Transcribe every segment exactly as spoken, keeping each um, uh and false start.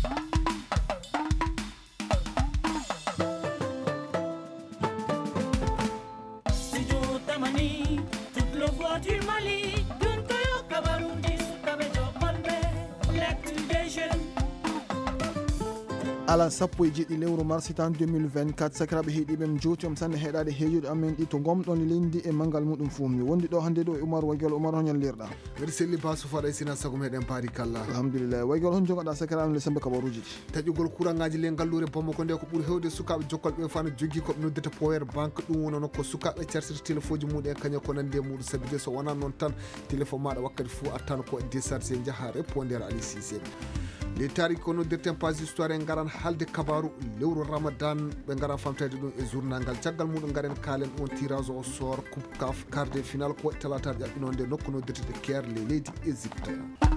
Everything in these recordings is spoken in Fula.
ala sappo e jeeɗiɗi lewru mars tan deux mille vingt-quatre sakiraɓe heeɗiɓe mi joti om sanne heeɗade heejude amen ɗi to gomɗon leydi e manggal muɗum fumni wondi ɗo hannde ɗo e Oumar Waguel. Oumar hoñallirɗa mbeɗa selli basu faɗa sina sago meɗen paari kalla alhamdulillah. Waguel hon jogoɗa sakiraɓe le sembe kabaruji ɗi taƴugol courant ngaji le ngallure Bamako nde ko ɓuuri hewde sukaɓe jokkol ɓe fano jogui koɓe noddata Power Bank. ɗum wona noon ko sukaɓe cartita téléphone ji muɗum e kañum ko nande muɗum sabi de so wona noon tan téléphone maɗa wakkati fou attano ko déchargé jaaha répondeur Ali Cissé. les tarik ko noddirten page histoire en garan halde kabaru lewru Ramadan ɓe garan famtade ɗum e journal ngal caggal muɗum garen kaalen on tirage au sort coupe caf quart de final ko talataɗe ƴaɓɓinode nokku noddirtede Caire le leydi Égypte.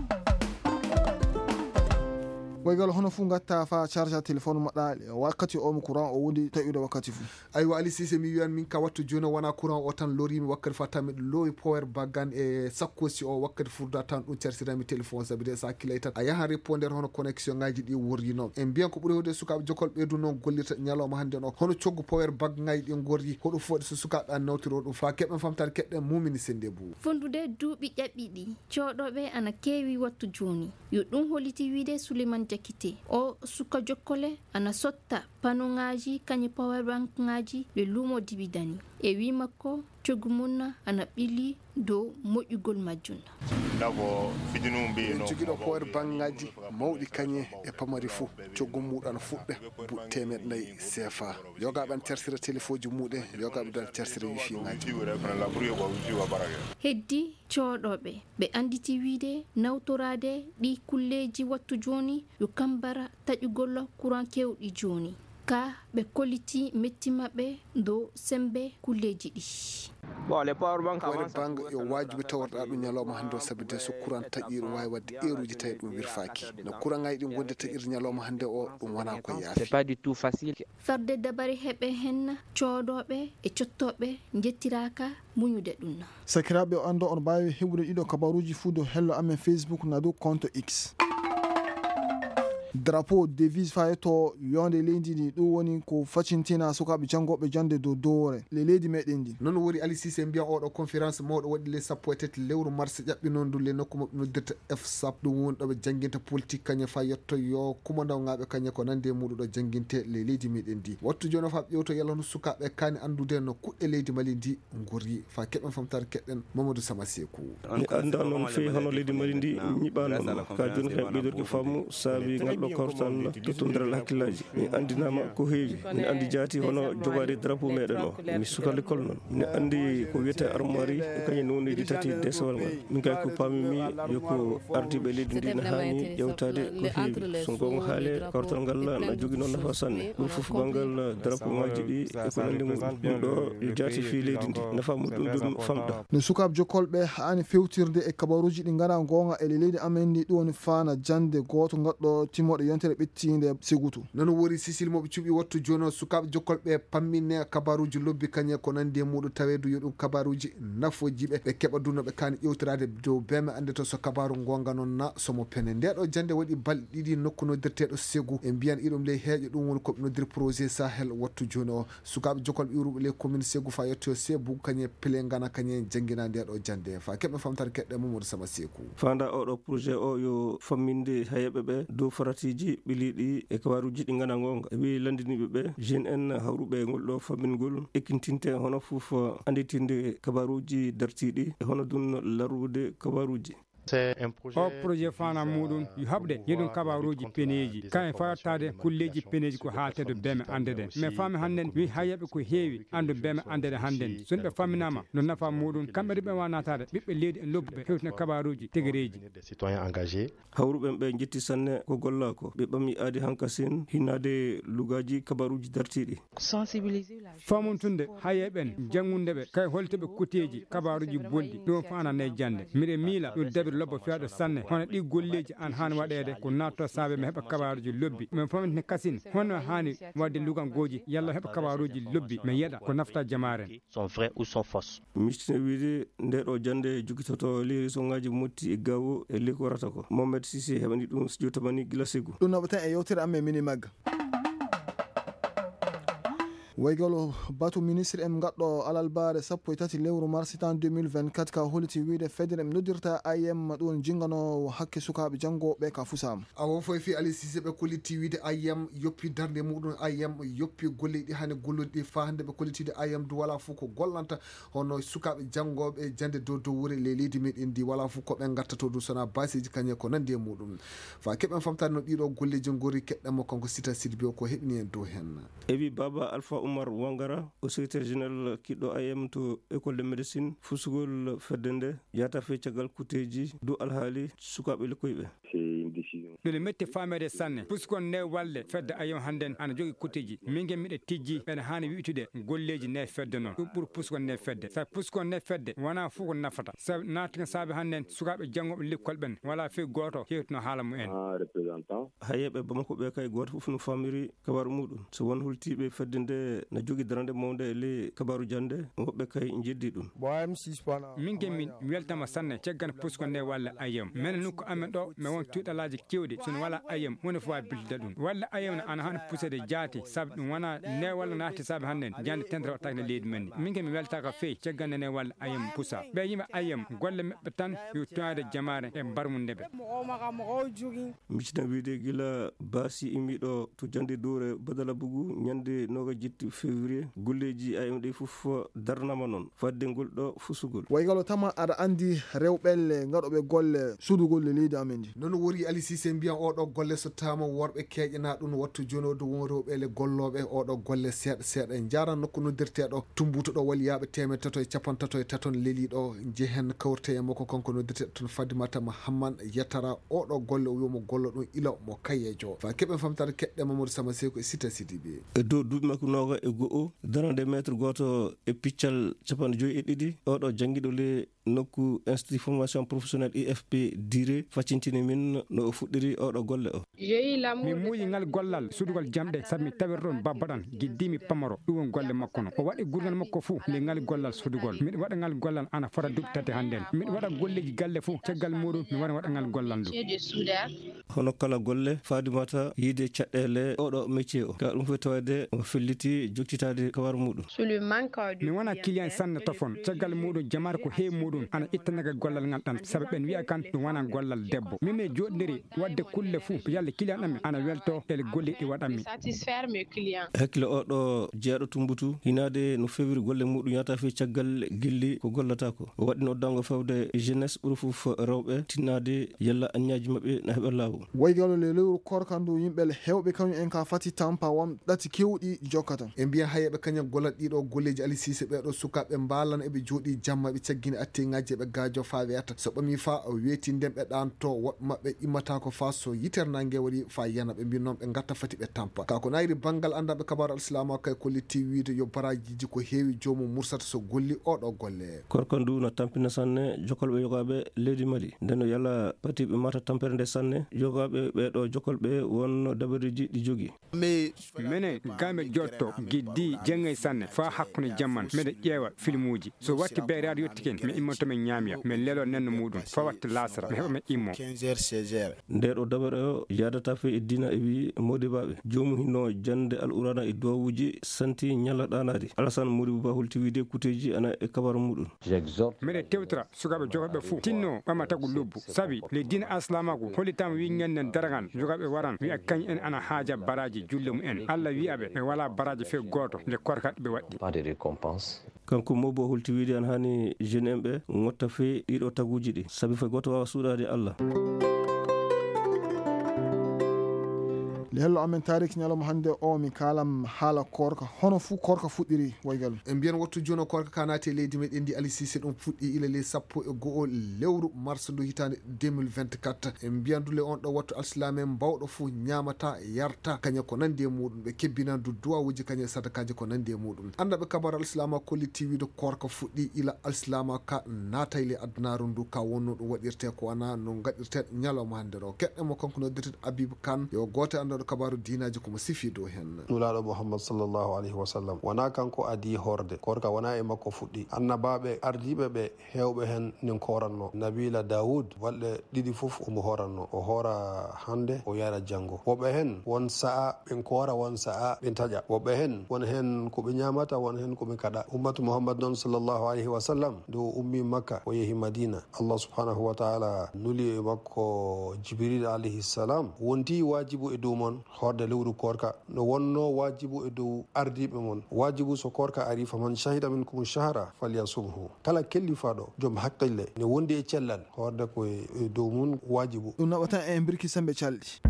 Waguel hono fuu gatta fa charge téléphone maɗa wakkati o mo courant o wondi taƴude wakkati fuu. aywa Ali Cissé mi wiyan min ka wattu joni wona courant o tan lorimi wakkati fa tan miɗo lowi Power Bank gan e sakkosi o wakkati furda tan ɗum cartirami téléphone sabi de sa hakkilay tan a yahan répondeur hono connexion ngaji ɗi worrino en mbiyan ko ɓuuri hewde sukaɓe jokkol ɓeydu noon gollirta ñalawma hannde o hono coggu Power Bank ngaji ɗi gorri hoɗum fooɗe so sukaɓe an nawtiro ɗum fa keɓen famtade keɗɗen mumini sende bou fondude duuɓi ƴaɓɓiɗi coɗoɓe ana keewi wattu joni yo ɗum holliti wiide Souleymane Diakité o suka jokkole ana sotta panoŋaji kañe Power Bank ngaji ɓe luumo dibidani e wi makko coggu mum ana ɓili dow moƴƴugol majjum. en joguiɗo Power Bank ngaji mawɗi kañe e pamari fou coggu muɗum ana fuɗɗa bu temeɗe nayyi C F A yogaɓe an tersira téléphone ji muɗum yogaɓe dan tersira wifi ngaji heddi coɗoɓe ɓe anditi wiide nawtorade ɗi kulleji wattu joni yo kambara taƴugol courant kewɗi joni ka ɓe kolliti metti maɓɓe dow sembe kulleji ɗi. bon les Power Bank Power Bank yo wajibi tawarɗa ɗum ñalawma hannde o sabi de so courant taƴi ɗum wawi wadde heure tawi ɗum wirfaki no courant ngaji ɗi gonde taƴirde ñalawma hannde o ɗum wona ko yaafi. c'est pas du tout facile. farde dabari heɓe hen coɗoɓe e cottoɓe jettiraka muñude ɗum. sakiraɓe o ando on mbawi heɓude ɗiɗo kabaruji fuu dow hello amen Facebook na dow compte X. drapeau devise fayeto yonde leydi ndi ɗum woni ko facintina sukaɓe jangoɓe jande dow dowre le leydi meɗen ndi noon woni Ali Cissé mbiya oɗo conférence mawɗo waɗi le sappo e tati lewru mars ƴaɓɓinondu le nokku maɓe noddirta F S A P ɗum woni ɗoɓe jangguinta politique kañe fa yetto yo kumandawngaɓe kañe ko nande muɗum ɗo jangguinte le leydi meɗen ndi wattu joni fa ƴewto yalla hono sukaɓe kani andude no kuɗɗe leydi Mali ndi gorri fa keɓen famtare keɗɗen Mamadou Sama Sekou. mi anda noon fewi hono leydi Mali ndi ñiɓa noon ka joni kam ɓeydorki fammu saabi ngalɗo kortal tottodiral hakkillaji mi andinama ko heewi mi andi jaati hono jogade drapeau meɗen o mi suka l'école noon mi andi ko wiyete armoirie kañum noneji tati desawal ngal min kay ko pamimi yoko ardiɓe leydi ndi ne hani ƴewtade ko heewi so gonga haale kortal ngal na jogui noon nafa sanne ɗum foof banggal drapeau ngaji ɗi e ko nandi mum ɗum ɗo yo jaati fi leydi ndi nafa muɗum ɗum famɗa no sukaɓe jokkolɓe hani fewtirde e kabaruji ɗi gara gonga e leydi amen ndi ɗum woni fana jande goto gaɗɗo timmoɗe yontere ɓetti segutu nono wori Sicile moɓe cuɓi wattu joni sukaɓe jokkolɓe pammine kabaruji lobbi kañe ko nandi e muɗum tawedu yo ɗum kabaruji nafojiɓe ɓe keɓa dunoɓe kani ƴewtirade dow beme ande to so kabaru gonga noon na somo pene ndeɗo jande waɗi balɗe ɗiɗi nokku noddirteɗo Ségou e mbiyan iɗum ley heeƴo ɗum woni koɓe noddir projet Sahel wattu joni o sukaɓe jokkolɓe iwruɓe ley commune Ségou fa yetto Sebou kañe pele gana kañe jangguina ndeɗo jande fa keɓe famtare keɗɗe Mamadou Sama Sekou. fanda oɗo projet o yo famminde hayeɓe ɓe dow faratiji ɓiliɗi e kabaruji ɗi gana gonga wi landiniɓe ɓe jeune en hawruɓe ngol ɗo fammingol ekkintinte hono foof anditinde kabaruji dartiɗi e hono ɗum larude kabaruji. o projet fana muɗum yo haɓde yeɗum kabaruji peneji kamen fattade kulleji peneji ko haalteɗo beme andeden mais fami hannden wi hayeɓe ko heewi andu beme andede hannden sono ɓe famminama no nafa muɗum kamɓe de ɓe wanatade ɓiɓɓe leydi en lobbuɓe hewtina kabaruji teguereji hawruɓen ɓe jetti sanne ko golla ko ɓe ɓami aadi hankasin hinnade lugaji kabaruji dartiɗi famuntunde hayeɓen jangundeɓe kay holtoɓe kuteji kabaruji bonɗi ɗum fanane jande miɗe miila ɗum dabire lobbo feeɗo sanne hono ɗi golleji an hani waɗede ko natto saabe mi heɓa kabaruji lobbi min famtine kasin hono hani wadde lugangoji yalla heɓa kabaruji lobbi mi yeɗa ko nafta jamaren sont vrais ou sont fausses. mistine wiide nde ɗo jande jogitoto leydi songaji motti e gawo e leydi ko warata ko Mohamed Sissi heɓani ɗum studio tamani gila sigu ɗum naɓa tan e yewtere amen mini magga waygolo batu ministre em gaɗɗo alalbare sappo e tati lewru mars tan deux mille vingt-quatre ka holiti wiide federe em noddirta I M ɗum jinganowo hakke sukaɓe janggoɓe ka fusama awo foy fi Ali Cissé ɓe kolliti wiide I M yoppi darde muɗum I M yoppi golle ɗi hande gollude ɗi fa hande ɓe kollitide I M du wala fou ko gollanta hono sukaɓe janggoɓe jande dow dow wuure le leydi meɗen ndi wala fou koɓe gattato du sona basiji kañe ko nandi e muɗum fa keɓen famtade no ɗiɗo golleji gori keɗɗamo kanko Sita Sidibé o ko heɓini en dow hen ewi baba Alpha Oumar Wangara au secrétaire général kiɗɗo I M to école de médecine fusugol fedde nde yata fe caggal kuteji dow alhaali sukaɓe lekkoyɓe ɗole metti famede sanne puskon nde walle fedde I M hannden ana jogui kuteji min miɗe tijji ɓene hani wi'tude golleji ne fedde noon ɗum ɓuuri puskon ne fedde sabi puskon ne fedde wona fof ko nafata sabi naatiga saabi hannden sukaɓe janggoɓe l'école ɓen wala fe goto hewtuno haala mumen hayeɓe Bamako ɓe kay goto foof no famiri kabaru muɗum so won hultiɓe fedde nde no jogui darande mawde e ley kabaru jande woɓɓe kay jeddi ɗum min gemmin mi weltama sanne caggan puskon nde walla I M minen nokku amen ɗo mi won tuɗalaji kewɗi sono wala I M hunde fo wawi biltude ɗum walla I M ne ana hani pusede jaati saabi ɗum wona nde walla naati saabi hannden jande tendre wattake ne leydi men ni min kemi weltaka feewi caggande nde walla I M pusa ɓe yimɓe I M golle maɓɓe tan yo toyade jamare e mbarmu ndeɓe micina wiide gila baasi immiɗo to jande dowre Badala Bougou ñande noga jetti février golleji I M ɗi foof darnama noon fadde ngol ɗo fusugol waygalo tama aɗa andi rewɓelle gaɗoɓe golle sudugol le leydi amen ndi noon wori Ali Cissé mbiyan oɗo golle so tama worɓe keƴana ɗum wattu joni o dow won rewɓele golloɓe oɗo golle seeɗa seeɗa en jaran nokku noddirteɗo tumbutoɗo waliyaɓe temed tato e capan tato e taton leeliɗo jeehen kawrte e makko kanko noddirteɗo toon Fadimata Mahamman Yattara oɗo golle o wiyamo gollo ɗum ilo mo kayejo fa keɓen famtade keɗɗe Mamadou Sama Seko e Sita Sidibé e dow duuɓi makko noga e go'o darande métre goto e piccal capanɗe joyyi e ɗiɗi oɗo jangguiɗo le nokku institut formation professionnel I F P Diré faccintini min no o fuɗɗiri oɗo golle o mi muuyi ngal gollal sudugol jamɗe saabi mi tawir ɗon babbaɗan guiddimi Pamaro ɗum won golle makko no o waɗi gurgal makko fou nde ngal gollal sudugol miɗa waɗa ngal gollal ana fota duuɓi tati hannden miɗa waɗa golleji galle fou caggal muɗum mi waɗa waɗa ngal gollal ndu hono kala golle Fadimata yiide caɗɗele oɗo métier o ka ɗum fof tawede o felliti joktitade kabaru muɗum mi wona client sanne tofon caggal muɗum jamare ko heewi muɗum ana ittanaga gollal ngal ɗan saabi ɓen wiya kan ɗum wona gollal debbo min e joɗodiri wadde kulle fou yalla client ɗamen ana welto ele golle ɗi waɗanmi hakkille oɗo jeeɗo tumbutu hinade no fewiri golle muɗum yata fe caggal gilli ko gollata ko o waɗi noddango fewde jeunesse ɓuuri foof rewɓe tinnade yalla anniyaji mabɓe na heɓa lawol waygalo le lewru korkandu yimɓele hewɓe kañum en ka fati tampa won ɗati kewɗi jokkata e mbiya hayeɓe kañum gollat ɗiɗo golleji Ali Cissé ɓeɗo sukaɓe mbalan eɓe jooɗi jamma ɓe caggini atteŋaji eɓe gajo fa wiyata so ɓami fa o weeti nden ɓe ɗanto woɓɓe mabɓe immata ko fa so yitere nangue waɗi fa yana ɓe mbi noon ɓe gatta fati ɓe tampa kako nayri banggal andaɓe kabaru alislama kay kolliti wiide yo barajiji ko heewi jomum mursata so golli oɗo golle korkandu no tampina sanne jokolɓe yogaɓe leydi Mali nden o yalla patiɓe mata tampere nde sanne yogaɓe ɓeɗo jokolɓe won dabareji ɗi jogui minen game jotto guiddi jengay sanne fa hakkude jamman miɗa ƴeewa film uji so watti beerade yettiken mi immoto min ñaamiya min lelo nenno muɗum fa watta lasara mi heɓa min immo nde ɗo dabare o yadata fe e dina e wi modibaɓe jomum hinno jande al urana e dowuji santi ñalla ɗanade Alassane Modibo Ba hulti wiide kuteji ana e kabaru muɗum miɗe tewtira sukaɓe jogoɓe fou tinno ɓama tagu lobbu saabi le dina aslamago hollitama wi ñannen daragan jogaɓe waran wiya kañ en ana haaja baraji julle mum en Allah wiyaɓe ɓe wala baraji fe goto nde korkat ɓe waɗɗi kanko Mobo hulti wiide an hani jeune en ɓe gotta fe ɗiɗo taguji ɗi saabi fay goto wawa suuɗade Allah le hello amen tarik nyalom hande o mi kalam hala korka hono fu korka fuddiri waygal en biyan wattu jono korka kanate leydi meɗen di Ali Cissé ɗon fuɗɗi ilele sappo e go'o lewru mars ndu hitande deux mille vingt-quatre en mbiyandule on ɗo wattu alsilamen mbawɗo fu ñamata yarta kaña ko nandi e muɗum ɓe kebbinandu duwawuji kaña sadakaji ko nandi e muɗum andaɓe kabar alsilama kolliti wiide korka fuɗɗi ila alsilama ka natayle addunaru ndu ka wonno ɗum waɗirte ko wana no gaɗirte ñalawma hande ɗo keɗɗemo kanko noddirten Abibou Kane yo goto andaɗo kabaru dinaji komo sifi dow hen nulaɗo Muhammad sallllahu alayhi wa sallam wona kanko adi horde korka wona e makko fuɗɗi annabaɓe ardiɓe ɓe hewɓe hen nin koranno nabila Daoud balɗe ɗiɗi foof omo horanno o hora hande o yara janggo woɓɓe hen won sa'a ɓen kora won sa'a ɓen taƴa woɓɓe hen won hen koɓe ñamata won hen koɓe kaɗa ummatu Muhammad noon sallllahu alayhi wa sallam dow ummi Makka o yeehi Madina Allah subhanahu wa taala nuli e makko Jibril alayhi salam wonti wajibu e dow mon horde lewru korka no wonno wajibu e dow ardiɓe mon wajibu so korka ari faman shahida minkum shahra falyasumhu kala kellifaɗo joom haqqille ne wondi e cellal horde ko e dow mum wajibu ɗum naɓatan en birki sembe calɗi.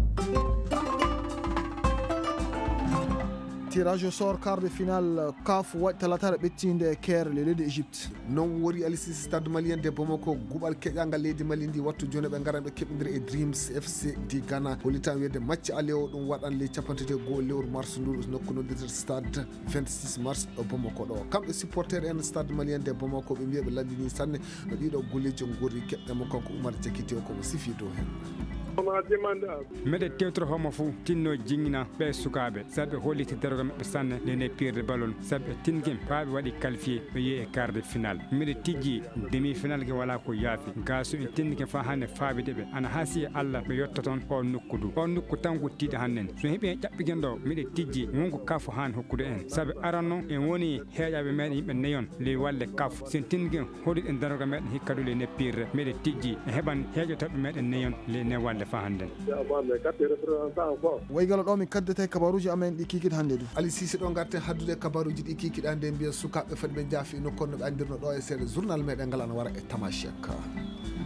Tirage au sort quart de finale C A F waɗi talatare ɓettinde Caire le leydi Égypte non wori Ali Cissé stade malien de Bamako guɓal keƴangal leydi Mali ndi wattu joni ɓe garan ɓe keɓodiri e Dreams F C di Ghana hollitan wiyede match ale o ɗum waɗan le capantati goho lewru mars ndu nokku noddirte stade vingt-six mars ɗo Bamako ɗo kamɓe supporter en stade malien de Bamako ɓe mbiya ɓe landini sanne no ɗiɗo golleji gori keɗɗemo kanko Oumar Diakité o komo sifi dow hen meɗe tewtoro homo fou tinno jingina ɓe sukaɓe saɓe holliti daroga maɓɓe sanne nene pirde ballon saɓe tinkin paaɓe waɗi qualifié ɓe yeehi e quart de finale miɗe tijji demi finale ke wala ko yaafi ga so en tindike fa hannde faabide ɓe ana haasi Allah ɓe yetta toon o nokku du o nokku tan wottiɗo hannen so heeɓi en ƴaɓɓiken ɗo miɗe tijji wonko kaf hani hokkude en saabi aranno en woni heeƴaɓe meɗen yimɓe nayon ley walle kaf sen tindiken hoɗiɗen daroga meɗen hikkadule ne pirde miɗe tijji en heɓan heeƴotoɓe meɗen nayon ley ne walle fa handen waygalo ɗo mi kaddete kabaruji amen ɗi kikiɗe hannde du Ali Cissé ɗo garten haddude kabaruji ɗi kikiɗa nde mbiya sukaɓe fadi ɓe jaafi nokkonno ɓe andirno ɗo e seeɗa journal meɗen ngal ana wara e tamashek